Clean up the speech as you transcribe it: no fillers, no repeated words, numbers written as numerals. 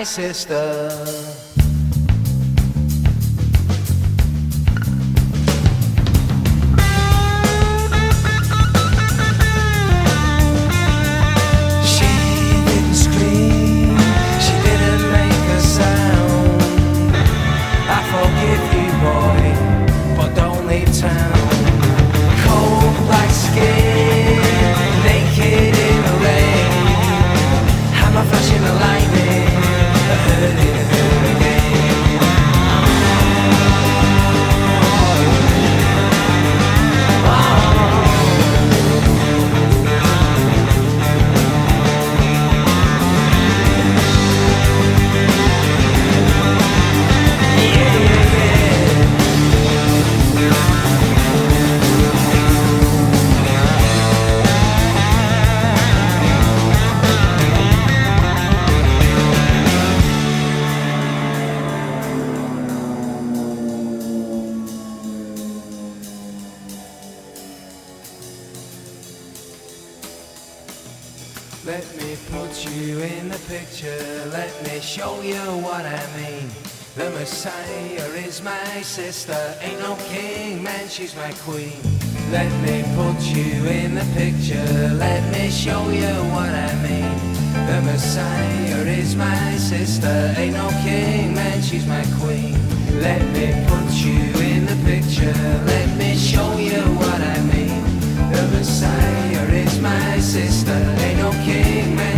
sister. Let me put you in the picture, let me show you what I mean. The Messiah is my sister, ain't no king, man, she's my queen. Let me put you in the picture, let me show you what I mean. The Messiah is my sister, ain't no king, man, she's my queen. Let me put you in the picture, let me show you what I mean. The Messiah is my sister, ain't no king, man.